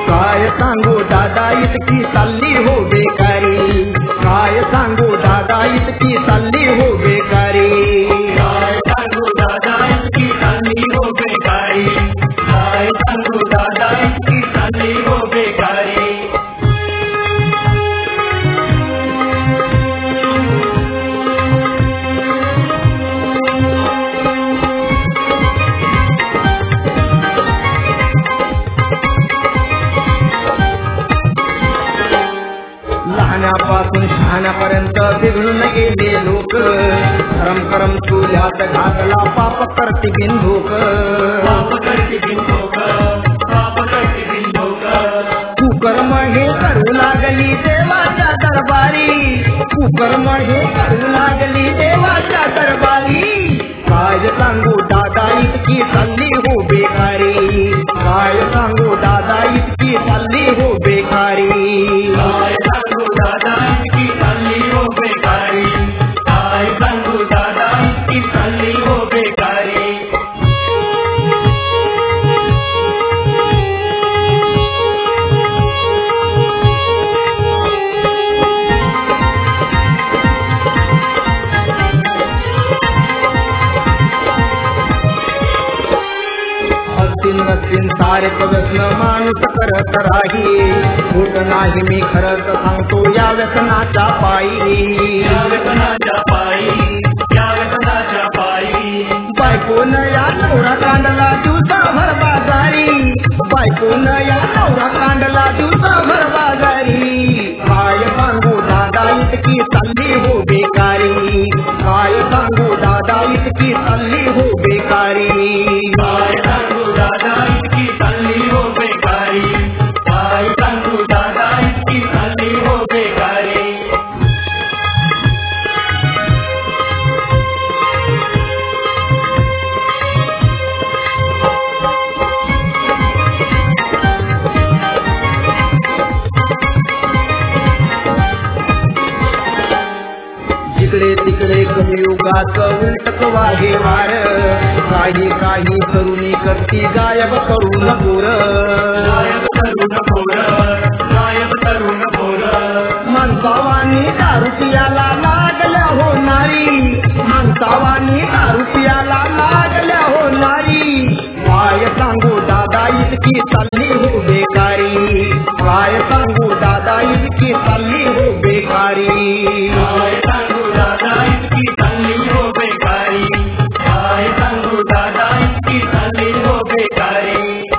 काय सांगू दादा इतकी चालली हो बेकारी, काय सांगू दादा इतकी चालली हो बेकारी, काय सांगू दादा इतकी चालली हो बेकारी, काय सांगू दादा इतकी चालली हो बेकारी. लहानापासून शहाण्यापर्यंत बिघडून गेले लोक, करम करम तुझ्यात घातला पाप करते बिंदूक, पाप करते बिंदूक, पाप करते बिंदूक. कुकर्म हे करू लागली देवाच्या दरबारी, कुकर्म हे करू लागली देवाच्या दरबारी. काय सांगू दादा इतकी चालली हो बेकारी, काय सांगू दादा इतकी चालली हो बेकारी, काय सांगू दादा इतकी चालली हो बेकारी, काय सांगू दादा इतकी चालली हो बेकारी. नसतील सारे व्यसन माणूस करत राही, खोट नाही मी खरंच सांगतो या व्यसनाच्या पायी, या व्यसनाच्या पायी, या व्यसनाच्या पायी. बायकोन या नवरा कांडला दिवसाभर बाजारी, बायकोन या नवरा कांडला दिवसाभर बाजारी. काय सांगू दादा इतकी चालली हो बेकारी, काय सांगू दादा इतकी चालली हो बेकारी, काय सांगू दादा इतकी चालली हो बेकारी, काय सांगू दादा इतकी चालली हो बेकारी. जिकडे तिकडे कलियुगात उलटक वाहे वार, काही काही तरुणी करती गायब करून पोर, गायब करून पोर, गायब करून पोर. माणसावानी दारू पियाला लागल्या हो नारी, माणसावानी दारू पियाला लागल्या हो नारी. काय सांगू दादा इतकी चालली हो बेकारी, काय सांगू दादा इतकी चालली हो बेकारी, काय सांगू दादा इतकी चालली हो बेकारी, काय सांगू दादा इतकी चालली हो बेकारी.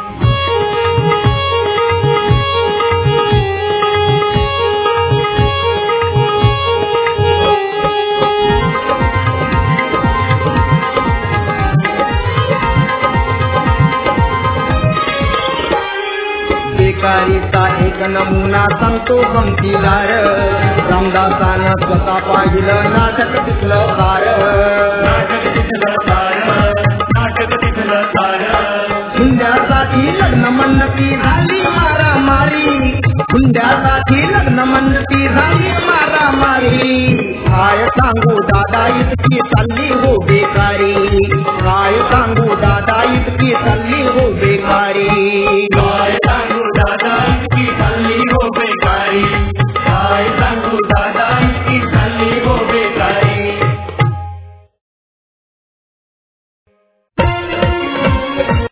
बेकारीचा एक नमुना सांगतो गमतीदार, रामदासानं स्वतः पाहिलं नाटक तिथलं सार, नाटक तिथलं सार, नाटक तिथलं सार. हुंड्यासाठी लग्न म्हणती झाली मारामारी, हुंड्यासाठी लग्न म्हणती झाली मारामारी. काय सांगू दादा इतकी चालली हो बेकारी, काय सांगू दादा इतकी चालली हो